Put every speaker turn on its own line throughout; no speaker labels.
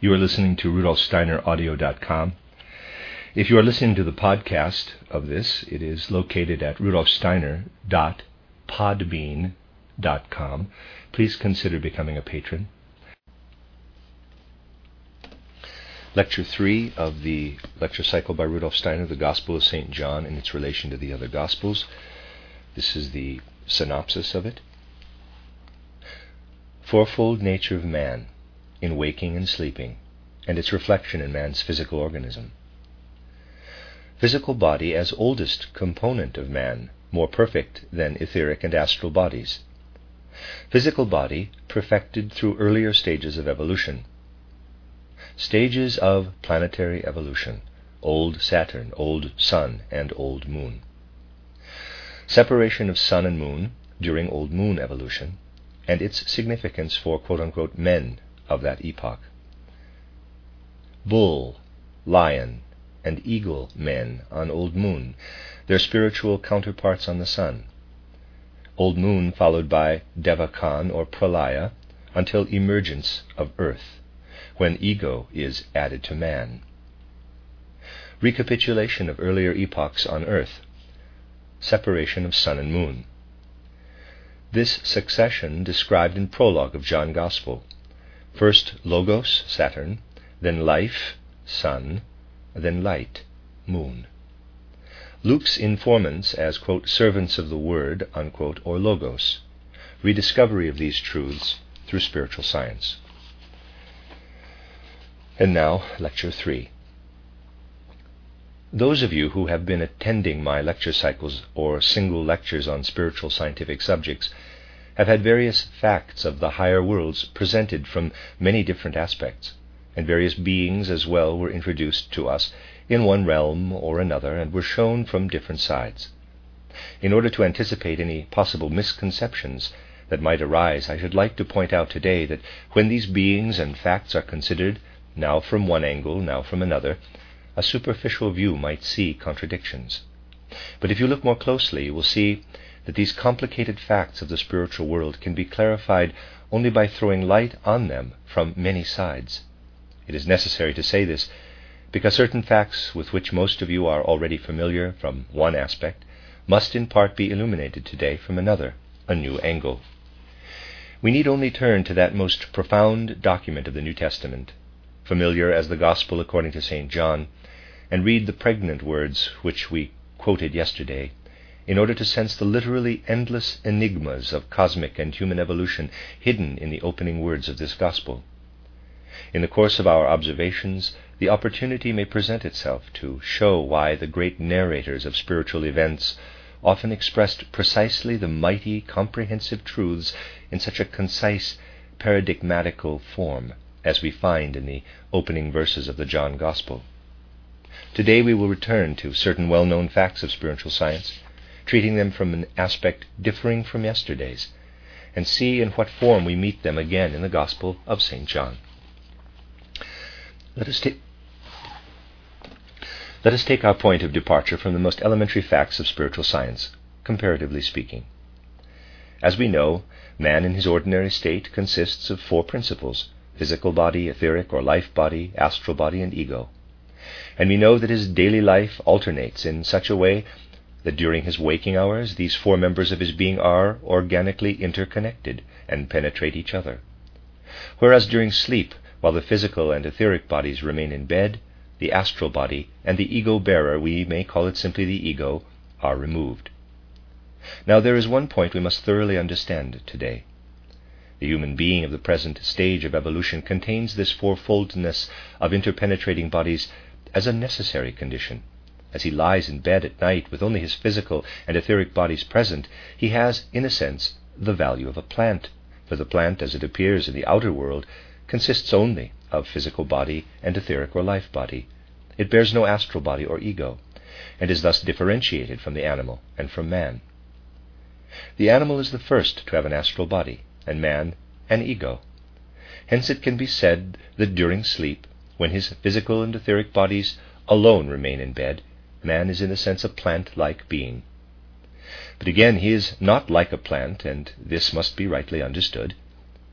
You are listening to RudolfSteinerAudio.com. If you are listening to the podcast of this, it is located at RudolfSteiner.podbean.com. Please consider becoming a patron. Lecture 3 of the lecture cycle by Rudolf Steiner, The Gospel of St. John and its relation to the other Gospels. This is the synopsis of it. Fourfold nature of man, in waking and sleeping, and its reflection in man's physical organism. Physical body as oldest component of man, more perfect than etheric and astral bodies. Physical body perfected through earlier stages of evolution. Stages of planetary evolution: old Saturn, old Sun, and old Moon. Separation of Sun and Moon during old Moon evolution, and its significance for quote-unquote men of that epoch. Bull, lion, and eagle men on old Moon, their spiritual counterparts on the Sun. Old Moon followed by Devachan or Pralaya until emergence of Earth, when ego is added to man. Recapitulation of earlier epochs on Earth. Separation of Sun and Moon. This succession described in prologue of John Gospel. First Logos, Saturn, then Life, Sun, then Light, Moon. Luke's informants as, quote, servants of the Word, unquote, or Logos. Rediscovery of these truths through spiritual science. And now, Lecture 3. Those of you who have been attending my lecture cycles or single lectures on spiritual scientific subjects have had various facts of the higher worlds presented from many different aspects, and various beings as well were introduced to us in one realm or another and were shown from different sides. In order to anticipate any possible misconceptions that might arise, I should like to point out today that when these beings and facts are considered, now from one angle, now from another, a superficial view might see contradictions. But if you look more closely, you will see that these complicated facts of the spiritual world can be clarified only by throwing light on them from many sides. It is necessary to say this because certain facts with which most of you are already familiar from one aspect must in part be illuminated today from another, a new angle. We need only turn to that most profound document of the New Testament, familiar as the Gospel according to St. John, and read the pregnant words which we quoted yesterday, in order to sense the literally endless enigmas of cosmic and human evolution hidden in the opening words of this Gospel. In the course of our observations, the opportunity may present itself to show why the great narrators of spiritual events often expressed precisely the mighty, comprehensive truths in such a concise, paradigmatical form, as we find in the opening verses of the John Gospel. Today we will return to certain well-known facts of spiritual science, treating them from an aspect differing from yesterday's, and see in what form we meet them again in the Gospel of St. John. Let us take our point of departure from the most elementary facts of spiritual science, comparatively speaking. As we know, man in his ordinary state consists of four principles: physical body, etheric or life body, astral body, and ego. And we know that his daily life alternates in such a way that during his waking hours these four members of his being are organically interconnected and penetrate each other. Whereas during sleep, while the physical and etheric bodies remain in bed, the astral body and the ego-bearer, we may call it simply the ego, are removed. Now there is one point we must thoroughly understand today. The human being of the present stage of evolution contains this fourfoldness of interpenetrating bodies as a necessary condition. As he lies in bed at night with only his physical and etheric bodies present, he has, in a sense, the value of a plant, for the plant, as it appears in the outer world, consists only of physical body and etheric or life body. It bears no astral body or ego, and is thus differentiated from the animal and from man. The animal is the first to have an astral body, and man an ego. Hence it can be said that during sleep, when his physical and etheric bodies alone remain in bed, man is in a sense a plant-like being. But again, he is not like a plant, and this must be rightly understood.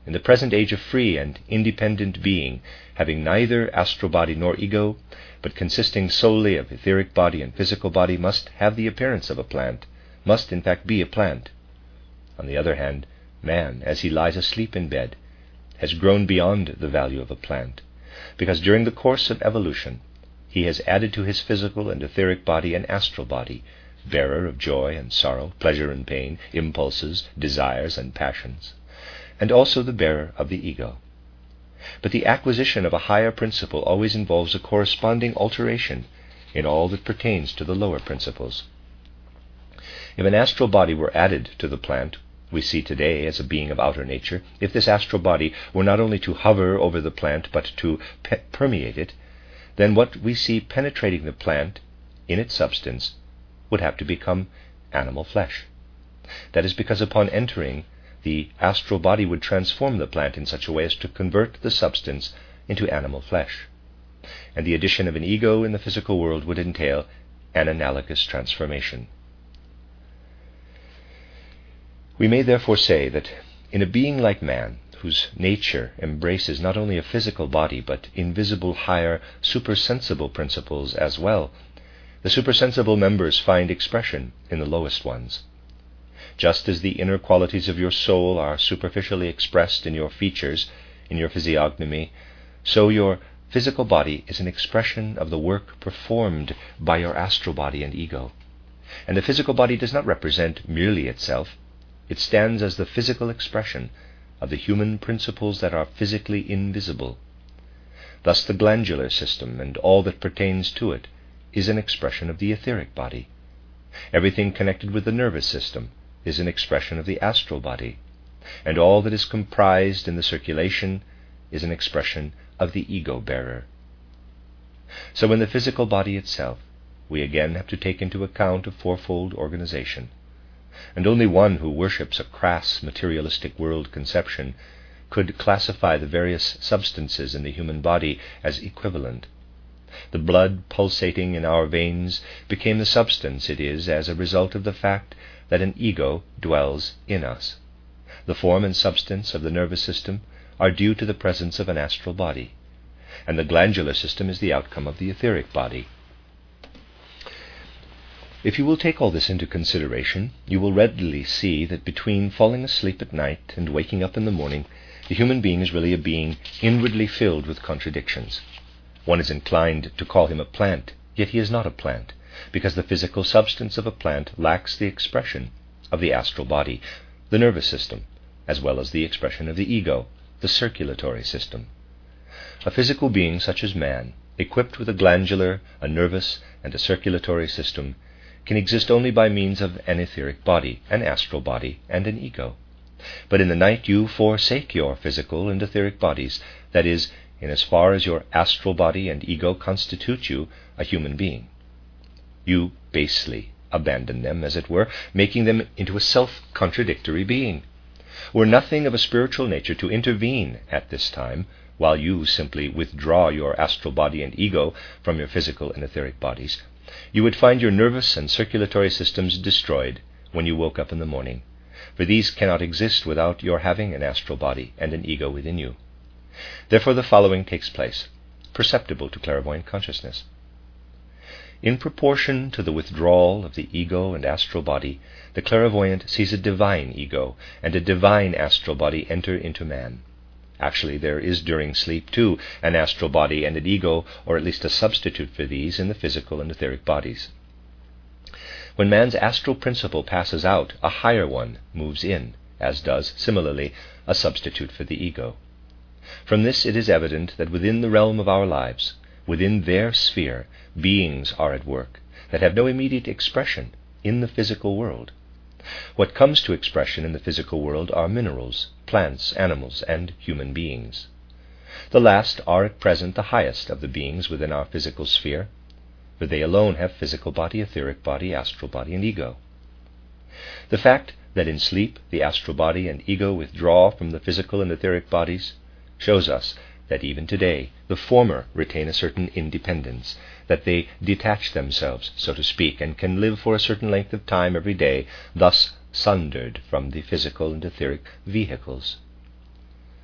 In the present age of free and independent being, having neither astral body nor ego, but consisting solely of etheric body and physical body, must have the appearance of a plant, must in fact be a plant. On the other hand, man, as he lies asleep in bed, has grown beyond the value of a plant, because during the course of evolution he has added to his physical and etheric body an astral body, bearer of joy and sorrow, pleasure and pain, impulses, desires and passions, and also the bearer of the ego. But the acquisition of a higher principle always involves a corresponding alteration in all that pertains to the lower principles. If an astral body were added to the plant we see today as a being of outer nature, if this astral body were not only to hover over the plant but to permeate it, then what we see penetrating the plant in its substance would have to become animal flesh. That is because upon entering, the astral body would transform the plant in such a way as to convert the substance into animal flesh. And the addition of an ego in the physical world would entail an analogous transformation. We may therefore say that in a being like man, whose nature embraces not only a physical body but invisible higher supersensible principles as well, the supersensible members find expression in the lowest ones. Just as the inner qualities of your soul are superficially expressed in your features, in your physiognomy, so your physical body is an expression of the work performed by your astral body and ego. And the physical body does not represent merely itself. It stands as the physical expression of the human principles that are physically invisible. Thus the glandular system and all that pertains to it is an expression of the etheric body. Everything connected with the nervous system is an expression of the astral body, and all that is comprised in the circulation is an expression of the ego bearer. So in the physical body itself, we again have to take into account a fourfold organization. And only one who worships a crass materialistic world conception could classify the various substances in the human body as equivalent. The blood pulsating in our veins became the substance it is as a result of the fact that an ego dwells in us. The form and substance of the nervous system are due to the presence of an astral body, and the glandular system is the outcome of the etheric body. If you will take all this into consideration, you will readily see that between falling asleep at night and waking up in the morning, the human being is really a being inwardly filled with contradictions. One is inclined to call him a plant, yet he is not a plant, because the physical substance of a plant lacks the expression of the astral body, the nervous system, as well as the expression of the ego, the circulatory system. A physical being such as man, equipped with a glandular, a nervous, and a circulatory system, can exist only by means of an etheric body, an astral body, and an ego. But in the night you forsake your physical and etheric bodies, that is, in as far as your astral body and ego constitute you a human being. You basely abandon them, as it were, making them into a self-contradictory being. Were nothing of a spiritual nature to intervene at this time, while you simply withdraw your astral body and ego from your physical and etheric bodies, you would find your nervous and circulatory systems destroyed when you woke up in the morning, for these cannot exist without your having an astral body and an ego within you. Therefore the following takes place, perceptible to clairvoyant consciousness. In proportion to the withdrawal of the ego and astral body, the clairvoyant sees a divine ego and a divine astral body enter into man. Actually, there is during sleep, too, an astral body and an ego, or at least a substitute for these, in the physical and etheric bodies. When man's astral principle passes out, a higher one moves in, as does, similarly, a substitute for the ego. From this it is evident that within the realm of our lives, within their sphere, beings are at work that have no immediate expression in the physical world. What comes to expression in the physical world are minerals, plants, animals, and human beings. The last are at present the highest of the beings within our physical sphere, for they alone have physical body, etheric body, astral body, and ego. The fact that in sleep the astral body and ego withdraw from the physical and etheric bodies shows us that even today the former retain a certain independence, that they detach themselves, so to speak, and can live for a certain length of time every day, thus sundered from the physical and etheric vehicles.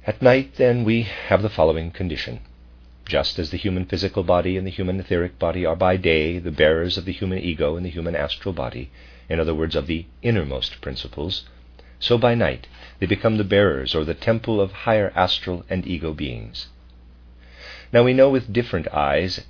At night, then, we have the following condition. Just as the human physical body and the human etheric body are by day the bearers of the human ego and the human astral body, in other words, of the innermost principles, so by night they become the bearers or the temple of higher astral and ego beings. Now we look with different eyes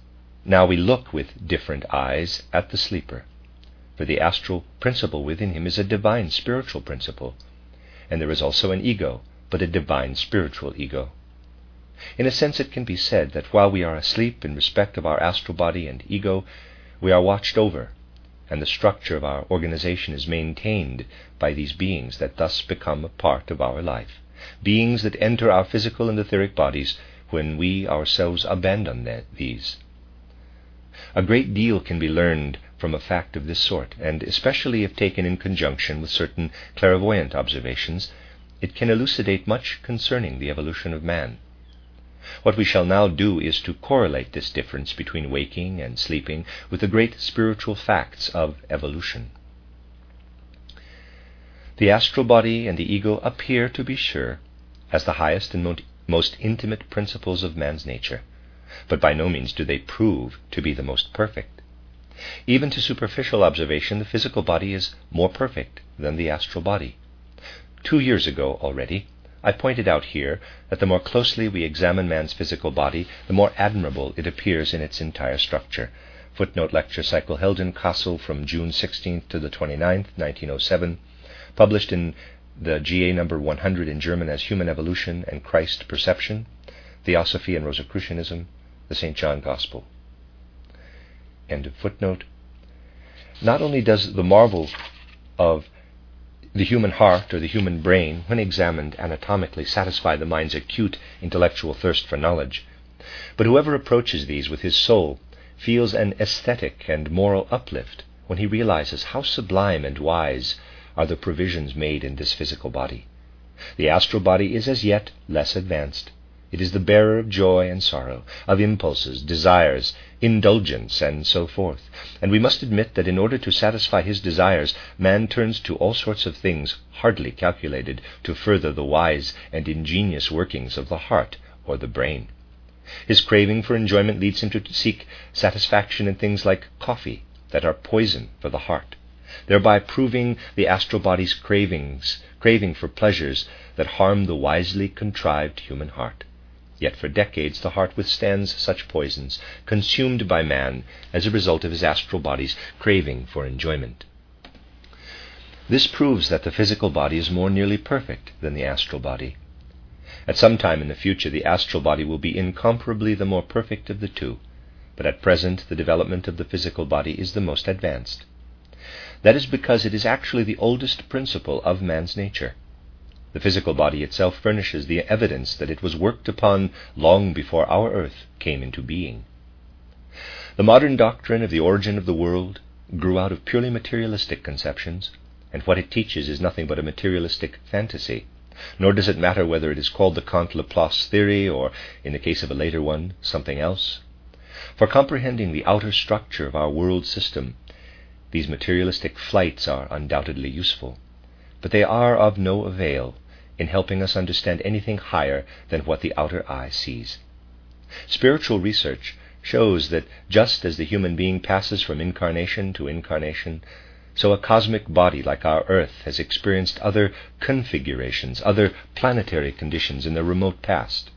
at the sleeper, for the astral principle within him is a divine spiritual principle, and there is also an ego, but a divine spiritual ego. In a sense, it can be said that while we are asleep in respect of our astral body and ego, we are watched over, and the structure of our organization is maintained by these beings that thus become a part of our life, beings that enter our physical and etheric bodies when we ourselves abandon these. A great deal can be learned from a fact of this sort, and especially if taken in conjunction with certain clairvoyant observations, it can elucidate much concerning the evolution of man. What we shall now do is to correlate this difference between waking and sleeping with the great spiritual facts of evolution. The astral body and the ego appear, to be sure, as the highest and most intimate principles of man's nature, but by no means do they prove to be the most perfect. Even to superficial observation, the physical body is more perfect than the astral body. 2 years ago already, I pointed out here that the more closely we examine man's physical body, the more admirable it appears in its entire structure. Footnote lecture cycle held in Kassel from June 16th to the 29th, 1907, published in the GA number 100 in German as Human Evolution and Christ Perception, Theosophy and Rosicrucianism, the St. John Gospel. End of footnote. Not only does the marvel of the human heart or the human brain, when examined anatomically, satisfy the mind's acute intellectual thirst for knowledge, but whoever approaches these with his soul feels an aesthetic and moral uplift when he realizes how sublime and wise are the provisions made in this physical body. The astral body is as yet less advanced. It is the bearer of joy and sorrow, of impulses, desires, indulgence, and so forth. And we must admit that in order to satisfy his desires, man turns to all sorts of things hardly calculated to further the wise and ingenious workings of the heart or the brain. His craving for enjoyment leads him to seek satisfaction in things like coffee that are poison for the heart, thereby proving the astral body's craving for pleasures that harm the wisely contrived human heart. Yet for decades the heart withstands such poisons, consumed by man as a result of his astral body's craving for enjoyment. This proves that the physical body is more nearly perfect than the astral body. At some time in the future the astral body will be incomparably the more perfect of the two, but at present the development of the physical body is the most advanced. That is because it is actually the oldest principle of man's nature. The physical body itself furnishes the evidence that it was worked upon long before our earth came into being. The modern doctrine of the origin of the world grew out of purely materialistic conceptions, and what it teaches is nothing but a materialistic fantasy, nor does it matter whether it is called the Kant-Laplace theory or, in the case of a later one, something else. For comprehending the outer structure of our world system, these materialistic flights are undoubtedly useful, but they are of no avail in helping us understand anything higher than what the outer eye sees. Spiritual research shows that just as the human being passes from incarnation to incarnation, so a cosmic body like our Earth has experienced other configurations, other planetary conditions in the remote past.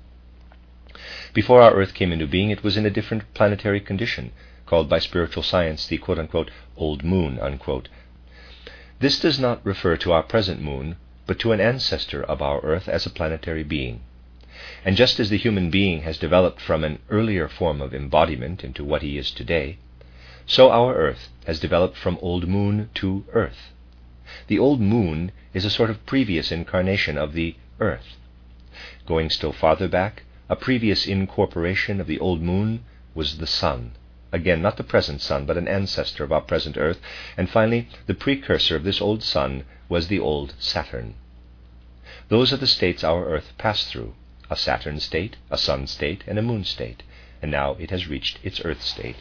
Before our Earth came into being, it was in a different planetary condition, called by spiritual science the quote-unquote old moon, unquote. This does not refer to our present moon, but to an ancestor of our Earth as a planetary being. And just as the human being has developed from an earlier form of embodiment into what he is today, so our Earth has developed from old moon to Earth. The old moon is a sort of previous incarnation of the Earth. Going still farther back, a previous incorporation of the old moon was the sun. Again, not the present sun, but an ancestor of our present Earth. And finally, the precursor of this old sun was the old Saturn. Those are the states our Earth passed through, a Saturn state, a sun state, and a moon state, and now it has reached its Earth state.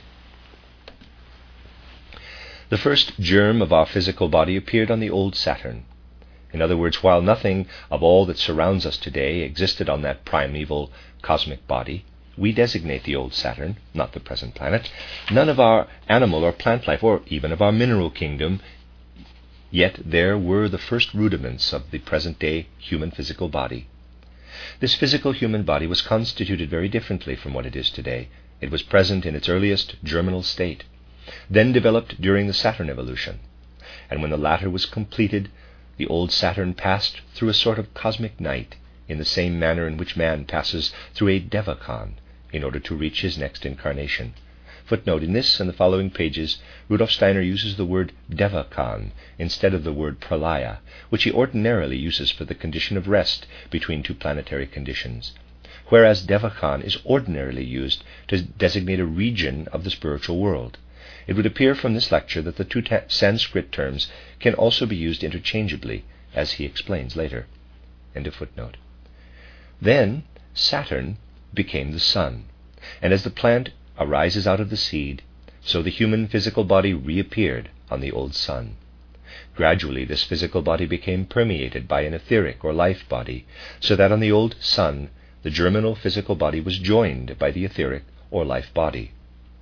The first germ of our physical body appeared on the old Saturn, In other words, while nothing of all that surrounds us today existed on that primeval cosmic body, we designate the old Saturn, not the present planet. None of our animal or plant life, or even of our mineral kingdom, yet there were the first rudiments of the present-day human physical body. This physical human body was constituted very differently from what it is today. It was present in its earliest germinal state, then developed during the Saturn evolution. And when the latter was completed, the old Saturn passed through a sort of cosmic night, in the same manner in which man passes through a devachan in order to reach his next incarnation. Footnote: in this and the following pages, Rudolf Steiner uses the word devachan instead of the word pralaya, which he ordinarily uses for the condition of rest between two planetary conditions, whereas devachan is ordinarily used to designate a region of the spiritual world. It would appear from this lecture that the two Sanskrit terms can also be used interchangeably, as he explains later. End of footnote. Then Saturn became the sun, and as the plant arises out of the seed, so the human physical body reappeared on the old sun. Gradually this physical body became permeated by an etheric or life body, so that on the old sun the germinal physical body was joined by the etheric or life body.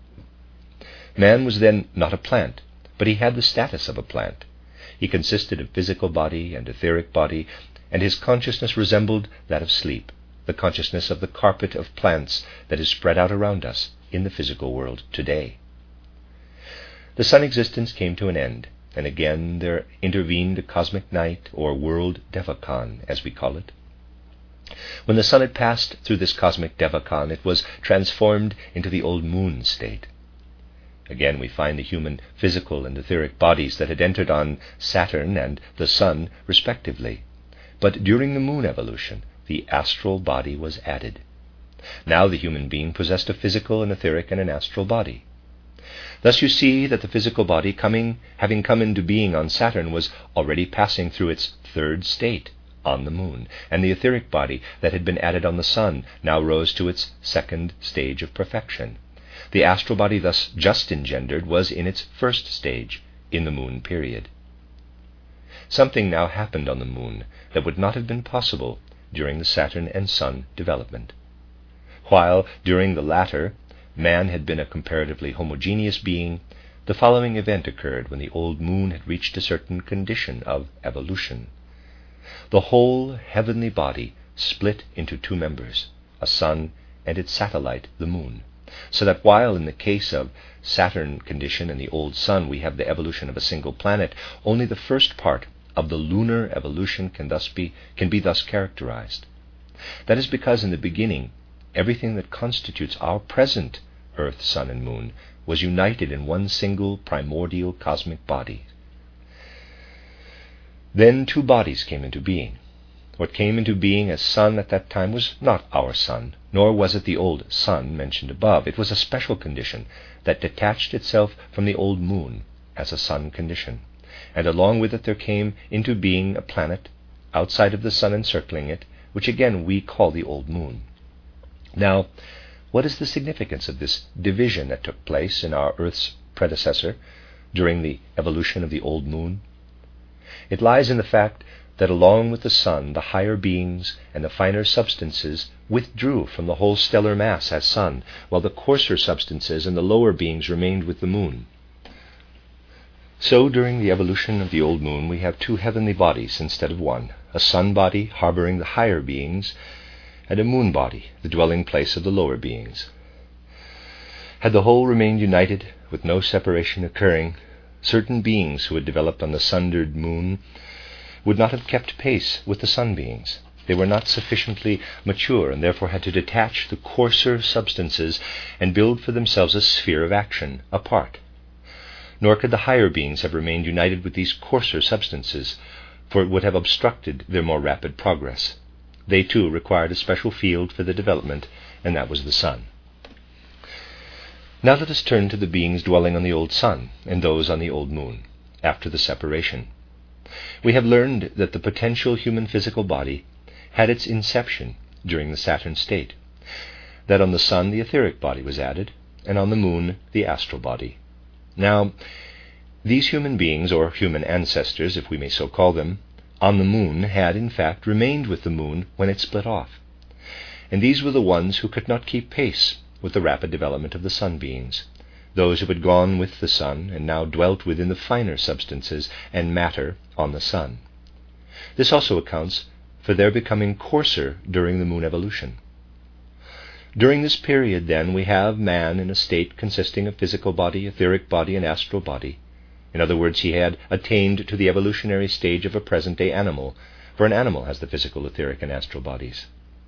Man was then not a plant, but he had the status of a plant. He consisted of physical body and etheric body, and his consciousness resembled that of sleep, the consciousness of the carpet of plants that is spread out around us in the physical world today. The sun existence came to an end, and again there intervened a cosmic night, or world devachan, as we call it. When the sun had passed through this cosmic devachan, it was transformed into the old moon state. Again we find the human physical and etheric bodies that had entered on Saturn and the sun respectively. But during the moon evolution, the astral body was added. Now the human being possessed a physical, an etheric, and an astral body. Thus you see that the physical body, having come into being on Saturn, was already passing through its third state on the moon, and the etheric body that had been added on the sun now rose to its second stage of perfection. The astral body thus just engendered was in its first stage, in the moon period. Something now happened on the moon that would not have been possible during the Saturn and Sun development. While, during the latter, man had been a comparatively homogeneous being, the following event occurred when the old moon had reached a certain condition of evolution. The whole heavenly body split into two members, a sun and its satellite, the moon, so that while in the case of Saturn condition and the old sun we have the evolution of a single planet, only the first part of the lunar evolution can be thus characterized. That is because in the beginning everything that constitutes our present Earth, Sun, and Moon was united in one single primordial cosmic body. Then two bodies came into being. What came into being as sun at that time was not our sun, nor was it the old sun mentioned above. It was a special condition that detached itself from the old moon as a sun condition, and along with it there came into being a planet outside of the sun encircling it, which again we call the old moon. Now, what is the significance of this division that took place in our Earth's predecessor during the evolution of the old moon? It lies in the fact that along with the sun, the higher beings and the finer substances withdrew from the whole stellar mass as sun, while the coarser substances and the lower beings remained with the moon. So during the evolution of the old moon we have two heavenly bodies instead of one, a sun body harboring the higher beings, and a moon body, the dwelling place of the lower beings. Had the whole remained united, with no separation occurring, certain beings who had developed on the sundered moon would not have kept pace with the sun beings. They were not sufficiently mature, and therefore had to detach the coarser substances and build for themselves a sphere of action apart. Nor could the higher beings have remained united with these coarser substances, for it would have obstructed their more rapid progress. They too required a special field for the development, and that was the sun. Now let us turn to the beings dwelling on the old sun and those on the old moon, after the separation. We have learned that the potential human physical body had its inception during the Saturn state, that on the sun the etheric body was added, and on the moon the astral body. Now, these human beings, or human ancestors, if we may so call them, on the moon had, in fact, remained with the moon when it split off. And these were the ones who could not keep pace with the rapid development of the sun beings, those who had gone with the sun and now dwelt within the finer substances and matter on the sun. This also accounts for their becoming coarser during the moon evolution. During this period, then, we have man in a state consisting of physical body, etheric body, and astral body. In other words, he had attained to the evolutionary stage of a present-day animal, for an animal has the physical, etheric, and astral bodies.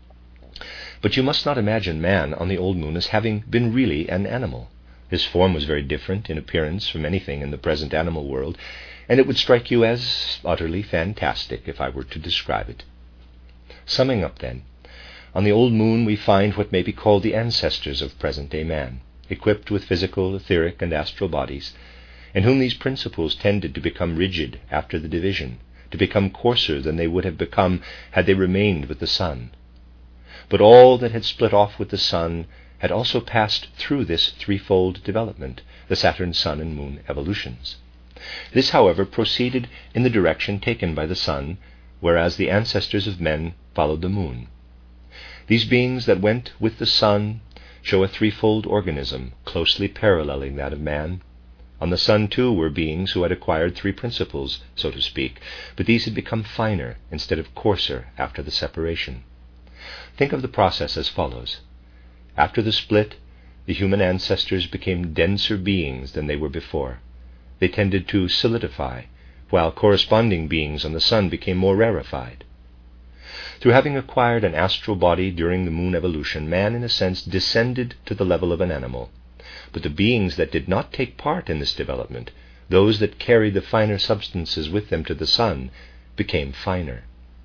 But you must not imagine man on the old moon as having been really an animal. His form was very different in appearance from anything in the present animal world, and it would strike you as utterly fantastic if I were to describe it. Summing up, then, on the old moon we find what may be called the ancestors of present-day man, equipped with physical, etheric, and astral bodies, in whom these principles tended to become rigid after the division, to become coarser than they would have become had they remained with the sun. But all that had split off with the sun had also passed through this threefold development, the Saturn, Sun, and Moon evolutions. This, however, proceeded in the direction taken by the sun, whereas the ancestors of men followed the moon. These beings that went with the sun show a threefold organism, closely paralleling that of man. On the sun, too, were beings who had acquired three principles, so to speak, but these had become finer instead of coarser after the separation. Think of the process as follows. After the split, the human ancestors became denser beings than they were before. They tended to solidify, while corresponding beings on the sun became more rarefied. Through having acquired an astral body during the moon evolution, man, in a sense, descended to the level of an animal. But the beings that did not take part in this development, those that carried the finer substances with them to the sun, became finer.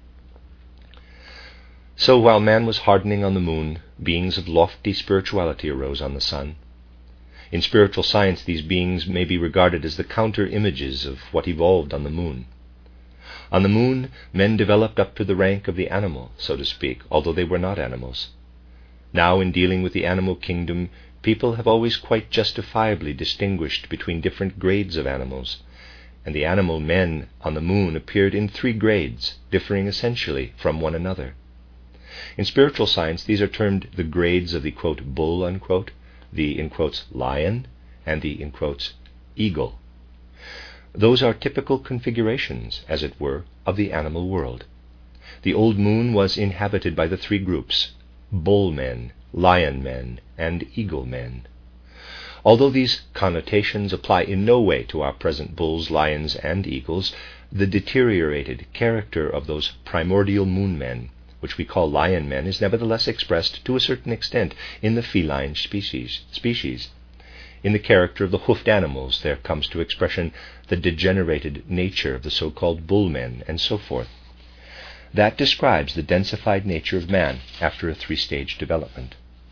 So while man was hardening on the moon, beings of lofty spirituality arose on the sun. In spiritual science, these beings may be regarded as the counter-images of what evolved on the moon. On the moon, men developed up to the rank of the animal, so to speak, although they were not animals. Now, in dealing with the animal kingdom, people have always quite justifiably distinguished between different grades of animals, and the animal men on the moon appeared in three grades, differing essentially from one another. In spiritual science, these are termed the grades of the, quote, bull, unquote, the, in quotes, lion, and the, in quotes, eagle. Those are typical configurations, as it were, of the animal world. The old moon was inhabited by the three groups, bull men, lion men, and eagle men. Although these connotations apply in no way to our present bulls, lions, and eagles, the deteriorated character of those primordial moon men, which we call lion men, is nevertheless expressed to a certain extent in the feline species. In the character of the hoofed animals there comes to expression the degenerated nature of the so-called bull men, and so forth. That describes the densified nature of man after a three-stage development.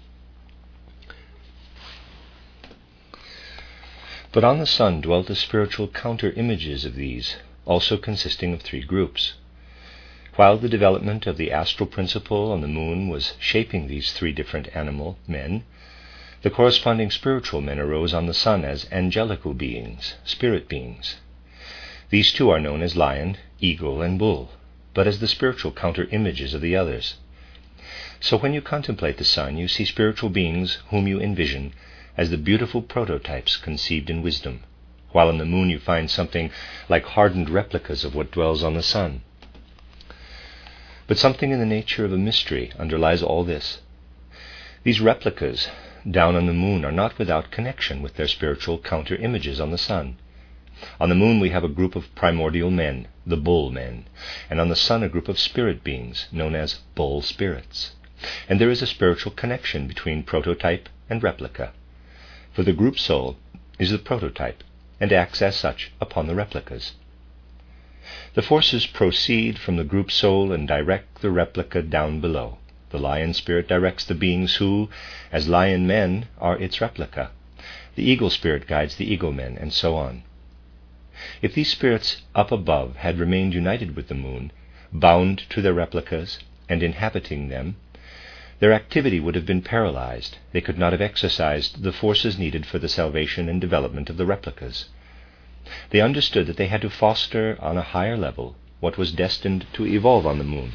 But on the sun dwelt the spiritual counter-images of these, also consisting of three groups. While the development of the astral principle on the moon was shaping these three different animal men, the corresponding spiritual men arose on the sun as angelical beings, spirit beings. These too are known as lion, eagle, and bull, but as the spiritual counter-images of the others. So when you contemplate the sun, you see spiritual beings whom you envision as the beautiful prototypes conceived in wisdom, while on the moon you find something like hardened replicas of what dwells on the sun. But something in the nature of a mystery underlies all this. These replicas down on the moon are not without connection with their spiritual counter-images on the sun. On the moon we have a group of primordial men, the bull men, and on the sun a group of spirit beings known as bull spirits. And there is a spiritual connection between prototype and replica, for the group soul is the prototype and acts as such upon the replicas. The forces proceed from the group soul and direct the replica down below. The lion spirit directs the beings who, as lion men, are its replica. The eagle spirit guides the eagle men, and so on. If these spirits up above had remained united with the moon, bound to their replicas and inhabiting them, their activity would have been paralyzed. They could not have exercised the forces needed for the salvation and development of the replicas. They understood that they had to foster on a higher level what was destined to evolve on the moon.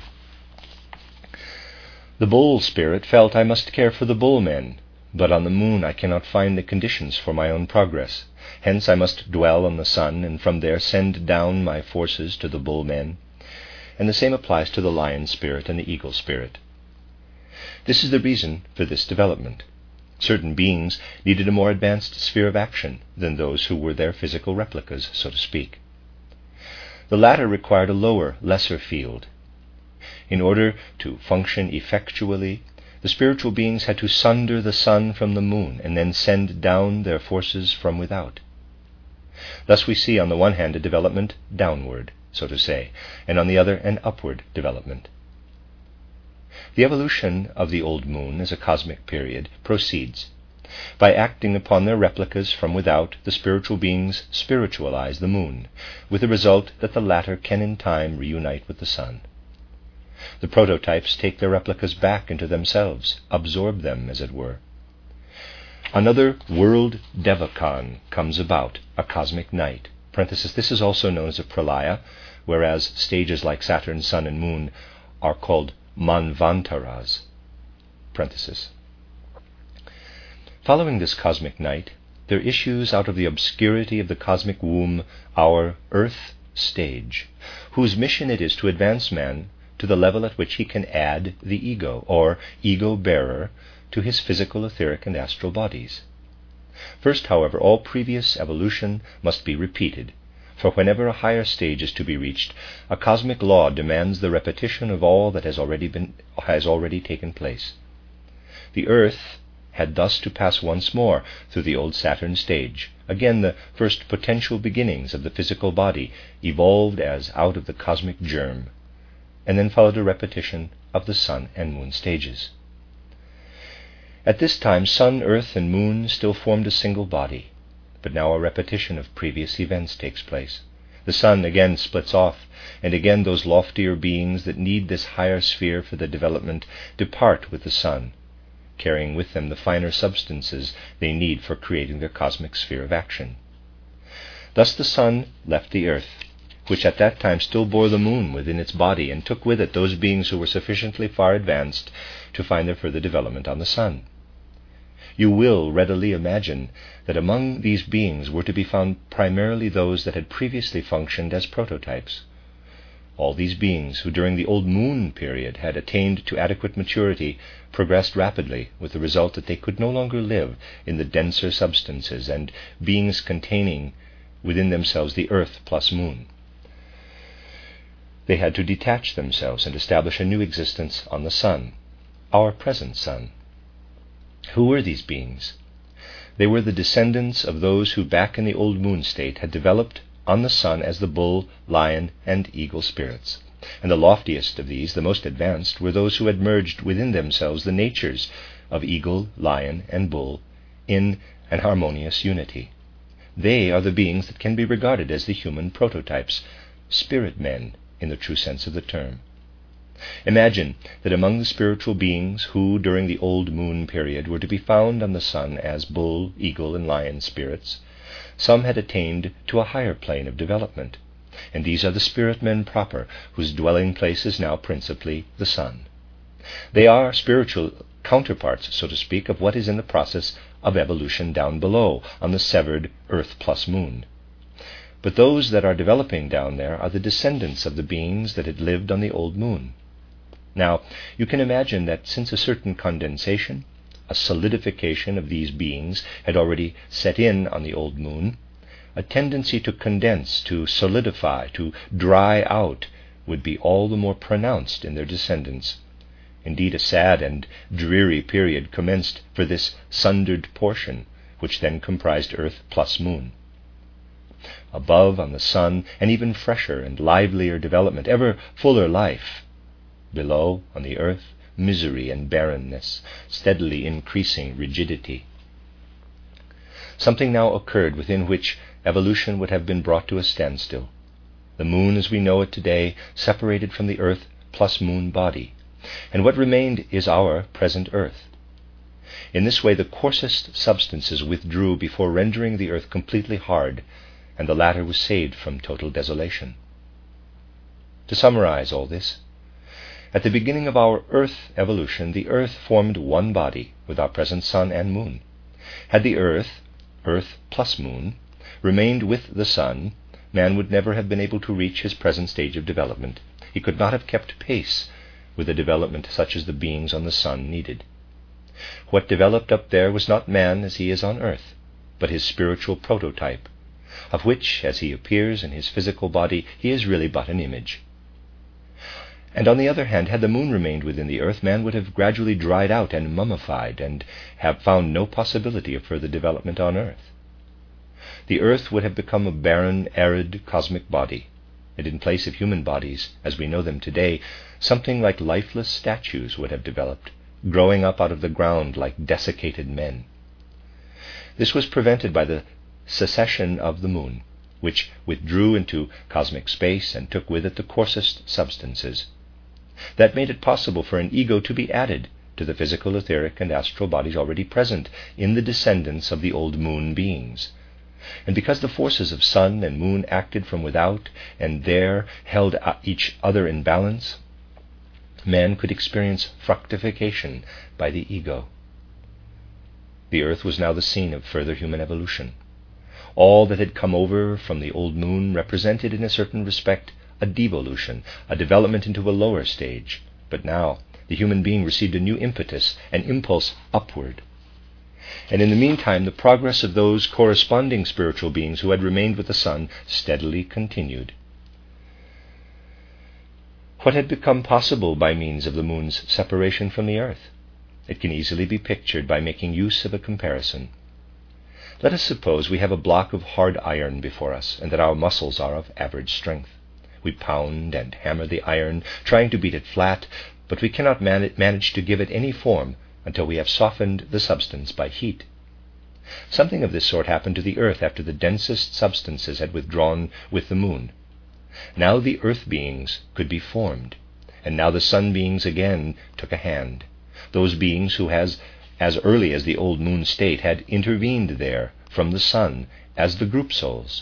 The bull spirit felt I must care for the bull men, but on the moon I cannot find the conditions for my own progress. Hence I must dwell on the sun, and from there send down my forces to the bull men. And the same applies to the lion spirit and the eagle spirit. This is the reason for this development. Certain beings needed a more advanced sphere of action than those who were their physical replicas, so to speak. The latter required a lower, lesser field. In order to function effectually, the spiritual beings had to sunder the sun from the moon and then send down their forces from without. Thus we see on the one hand a development downward, so to say, and on the other an upward development. The evolution of the old moon as a cosmic period proceeds. By acting upon their replicas from without, the spiritual beings spiritualize the moon, with the result that the latter can in time reunite with the sun. The prototypes take their replicas back into themselves, absorb them, as it were. Another world Devachan comes about, a cosmic night. This is also known as a pralaya, whereas stages like Saturn, Sun, and Moon are called manvantaras. Following this cosmic night, there issues out of the obscurity of the cosmic womb our earth stage, whose mission it is to advance man to the level at which he can add the ego, or ego-bearer, to his physical, etheric, and astral bodies. First, however, all previous evolution must be repeated, for whenever a higher stage is to be reached, a cosmic law demands the repetition of all that has already taken place. The earth had thus to pass once more through the old Saturn stage, again the first potential beginnings of the physical body, evolved as out of the cosmic germ, and then followed a repetition of the Sun and Moon stages. At this time, Sun, Earth, and Moon still formed a single body, but now a repetition of previous events takes place. The Sun again splits off, and again those loftier beings that need this higher sphere for the development depart with the Sun, carrying with them the finer substances they need for creating their cosmic sphere of action. Thus the Sun left the Earth, which at that time still bore the Moon within its body, and took with it those beings who were sufficiently far advanced to find their further development on the Sun. You will readily imagine that among these beings were to be found primarily those that had previously functioned as prototypes. All these beings, who during the old moon period had attained to adequate maturity, progressed rapidly, with the result that they could no longer live in the denser substances and beings containing within themselves the earth plus moon. They had to detach themselves and establish a new existence on the sun, our present sun. Who were these beings? They were the descendants of those who back in the old moon state had developed on the sun as the bull, lion, and eagle spirits. And the loftiest of these, the most advanced, were those who had merged within themselves the natures of eagle, lion, and bull in an harmonious unity. They are the beings that can be regarded as the human prototypes, spirit men in the true sense of the term. Imagine that among the spiritual beings who, during the old moon period, were to be found on the sun as bull, eagle, and lion spirits, some had attained to a higher plane of development, and these are the spirit men proper, whose dwelling place is now principally the sun. They are spiritual counterparts, so to speak, of what is in the process of evolution down below, on the severed earth plus moon. But those that are developing down there are the descendants of the beings that had lived on the old moon. Now, you can imagine that since a certain condensation, a solidification of these beings had already set in on the old moon, a tendency to condense, to solidify, to dry out would be all the more pronounced in their descendants. Indeed, a sad and dreary period commenced for this sundered portion, which then comprised earth plus moon. Above, on the sun, an even fresher and livelier development, ever fuller life. Below, on the earth, misery and barrenness, steadily increasing rigidity. Something now occurred within which evolution would have been brought to a standstill. The moon as we know it today separated from the earth plus moon body, and what remained is our present earth. In this way the coarsest substances withdrew before rendering the earth completely hard, and the latter was saved from total desolation. To summarize all this, at the beginning of our Earth evolution, the Earth formed one body with our present Sun and Moon. Had the Earth plus Moon, remained with the Sun, man would never have been able to reach his present stage of development. He could not have kept pace with a development such as the beings on the Sun needed. What developed up there was not man as he is on Earth, but his spiritual prototype, of which, as he appears in his physical body, he is really but an image. And on the other hand, had the Moon remained within the Earth, man would have gradually dried out and mummified, and have found no possibility of further development on Earth. The Earth would have become a barren, arid, cosmic body, and in place of human bodies, as we know them today, something like lifeless statues would have developed, growing up out of the ground like desiccated men. This was prevented by the secession of the Moon, which withdrew into cosmic space and took with it the coarsest substances. That made it possible for an ego to be added to the physical, etheric, and astral bodies already present in the descendants of the old Moon beings. And because the forces of Sun and Moon acted from without and there held each other in balance, man could experience fructification by the ego. The Earth was now the scene of further human evolution. All that had come over from the old Moon represented in a certain respect a devolution, a development into a lower stage. But now the human being received a new impetus, an impulse upward. And in the meantime, the progress of those corresponding spiritual beings who had remained with the Sun steadily continued. What had become possible by means of the Moon's separation from the Earth? It can easily be pictured by making use of a comparison. Let us suppose we have a block of hard iron before us, and that our muscles are of average strength. We pound and hammer the iron, trying to beat it flat, but we cannot manage to give it any form until we have softened the substance by heat. Something of this sort happened to the Earth after the densest substances had withdrawn with the Moon. Now the Earth beings could be formed, and now the Sun beings again took a hand, those beings who as early as the old Moon state had intervened there from the Sun as the group souls.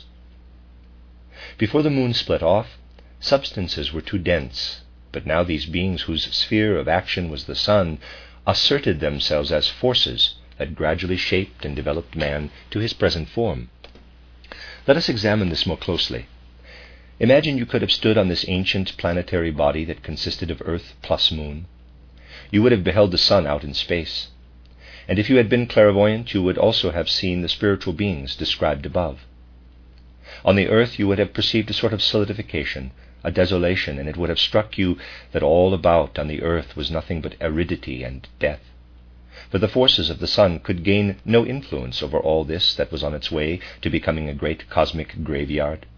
Before the Moon split off, substances were too dense, but now these beings whose sphere of action was the Sun asserted themselves as forces that gradually shaped and developed man to his present form. Let us examine this more closely. Imagine you could have stood on this ancient planetary body that consisted of Earth plus Moon. You would have beheld the Sun out in space, and if you had been clairvoyant, you would also have seen the spiritual beings described above. On the Earth you would have perceived a sort of solidification, a desolation, and it would have struck you that all about on the Earth was nothing but aridity and death. For the forces of the Sun could gain no influence over all this that was on its way to becoming a great cosmic graveyard.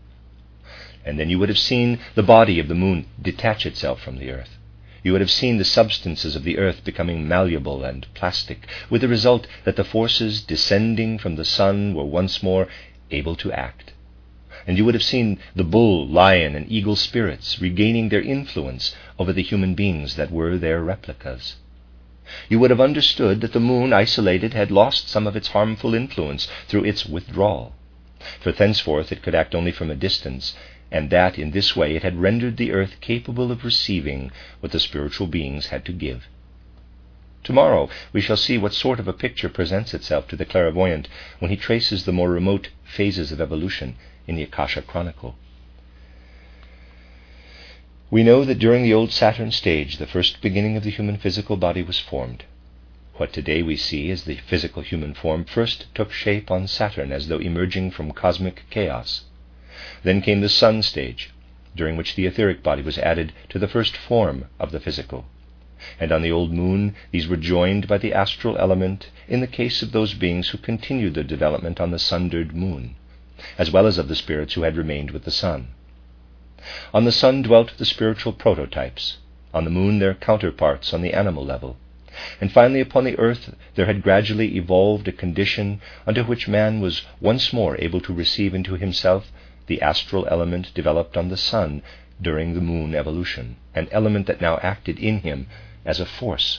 And then you would have seen the body of the Moon detach itself from the Earth. You would have seen the substances of the Earth becoming malleable and plastic, with the result that the forces descending from the Sun were once more able to act. And you would have seen the bull, lion, and eagle spirits regaining their influence over the human beings that were their replicas. You would have understood that the Moon, isolated, had lost some of its harmful influence through its withdrawal, for thenceforth it could act only from a distance, and that in this way it had rendered the Earth capable of receiving what the spiritual beings had to give. Tomorrow we shall see what sort of a picture presents itself to the clairvoyant when he traces the more remote phases of evolution in the Akasha Chronicle. We know that during the old Saturn stage, the first beginning of the human physical body was formed. What today we see as the physical human form first took shape on Saturn as though emerging from cosmic chaos. Then came the Sun stage, during which the etheric body was added to the first form of the physical. And on the old Moon, these were joined by the astral element in the case of those beings who continued their development on the sundered Moon, as well as of the spirits who had remained with the Sun. On the Sun dwelt the spiritual prototypes, on the Moon their counterparts on the animal level, and finally upon the Earth there had gradually evolved a condition under which man was once more able to receive into himself the astral element developed on the Sun during the Moon evolution, an element that now acted in him as a force.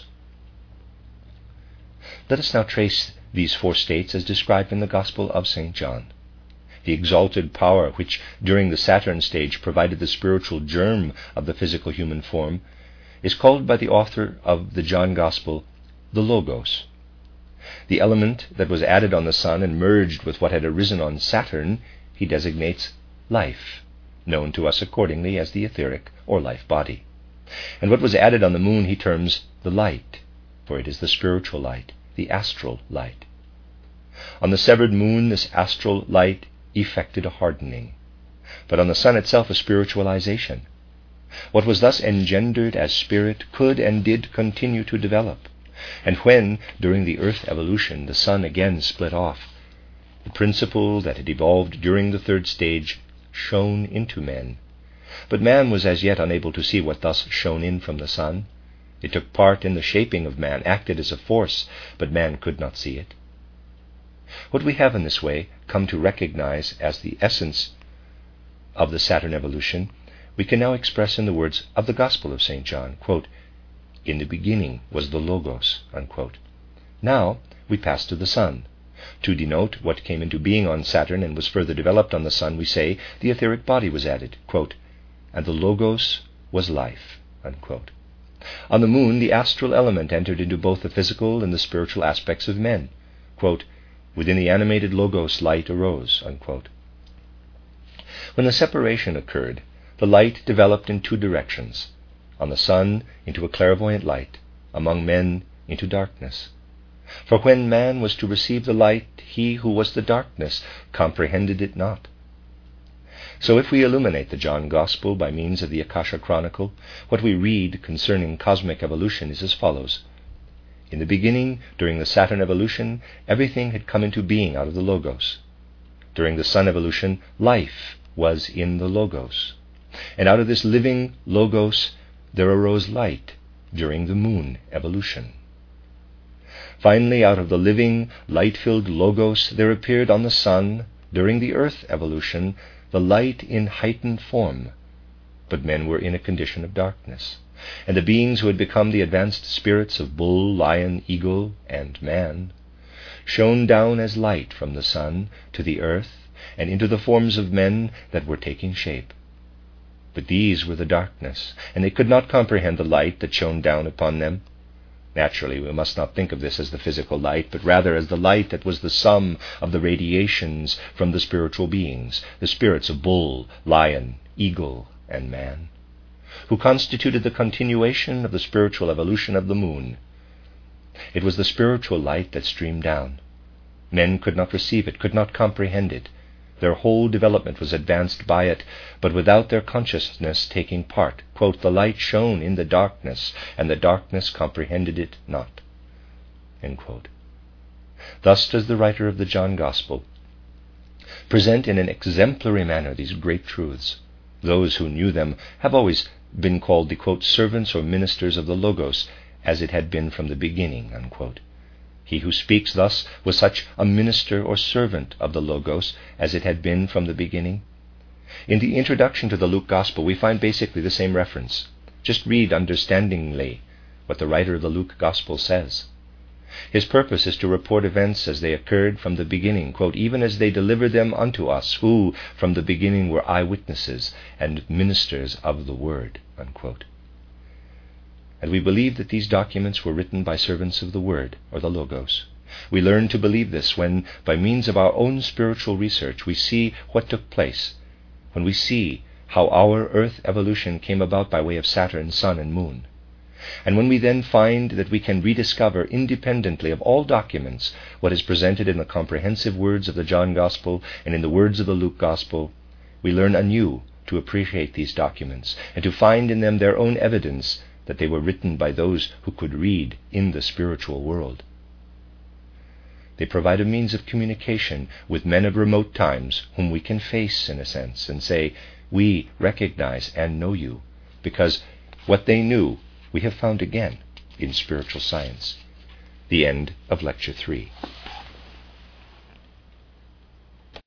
Let us now trace these four states as described in the Gospel of St. John. the exalted power which during the Saturn stage provided the spiritual germ of the physical human form, is called by the author of the John Gospel the Logos. The element that was added on the sun and merged with what had arisen on Saturn he designates life, known to us accordingly as the etheric or life body. And what was added on the moon he terms the light, for it is the spiritual light, the astral light. On the severed moon this astral light effected a hardening, but on the sun itself a spiritualization. What was thus engendered as spirit could and did continue to develop, and when, during the earth evolution, the sun again split off, the principle that had evolved during the third stage shone into men. But man was as yet unable to see what thus shone in from the sun. It took part in the shaping of man, acted as a force, but man could not see it. What we have in this way come to recognize as the essence of the Saturn evolution, we can now express in the words of the Gospel of St. John, quote, "In the beginning was the Logos," unquote. Now we pass to the sun. To denote what came into being on Saturn and was further developed on the sun, we say the etheric body was added, quote, "And the Logos was life," unquote. On the moon, the astral element entered into both the physical and the spiritual aspects of men, quote, "Within the animated Logos light arose," unquote. When the separation occurred, the light developed in two directions: on the sun into a clairvoyant light, among men into darkness. For when man was to receive the light, he who was the darkness comprehended it not. So if we illuminate the John Gospel by means of the Akasha Chronicle, what we read concerning cosmic evolution is as follows. In the beginning, during the Saturn evolution, everything had come into being out of the Logos. During the Sun evolution, life was in the Logos. And out of this living Logos there arose light during the Moon evolution. Finally, out of the living, light-filled Logos there appeared on the Sun, during the Earth evolution, the light in heightened form. But men were in a condition of darkness, and the beings who had become the advanced spirits of bull, lion, eagle, and man shone down as light from the sun to the earth and into the forms of men that were taking shape. But these were the darkness, and they could not comprehend the light that shone down upon them. Naturally, we must not think of this as the physical light, but rather as the light that was the sum of the radiations from the spiritual beings, the spirits of bull, lion, eagle, and man, who constituted the continuation of the spiritual evolution of the moon. It was the spiritual light that streamed down. Men could not receive it, could not comprehend it. Their whole development was advanced by it, but without their consciousness taking part. Quote, "The light shone in the darkness, and the darkness comprehended it not." End quote. Thus does the writer of the John Gospel present in an exemplary manner these great truths. Those who knew them have always been called the, quote, "servants or ministers of the Logos, as it had been from the beginning," unquote. He who speaks thus was such a minister or servant of the Logos as it had been from the beginning. In the introduction to the Luke Gospel we find basically the same reference. Just read understandingly what the writer of the Luke Gospel says. His purpose is to report events as they occurred from the beginning, quote, "even as they delivered them unto us, who from the beginning were eyewitnesses and ministers of the word," unquote. And we believe that these documents were written by servants of the Word, or the Logos. We learn to believe this when, by means of our own spiritual research, we see what took place, when we see how our earth evolution came about by way of Saturn, Sun, and Moon. And when we then find that we can rediscover independently of all documents what is presented in the comprehensive words of the John Gospel and in the words of the Luke Gospel, we learn anew to appreciate these documents and to find in them their own evidence that they were written by those who could read in the spiritual world. They provide a means of communication with men of remote times whom we can face, in a sense, and say, "We recognize and know you," because what they knew we have found again in spiritual science. The end of Lecture 3.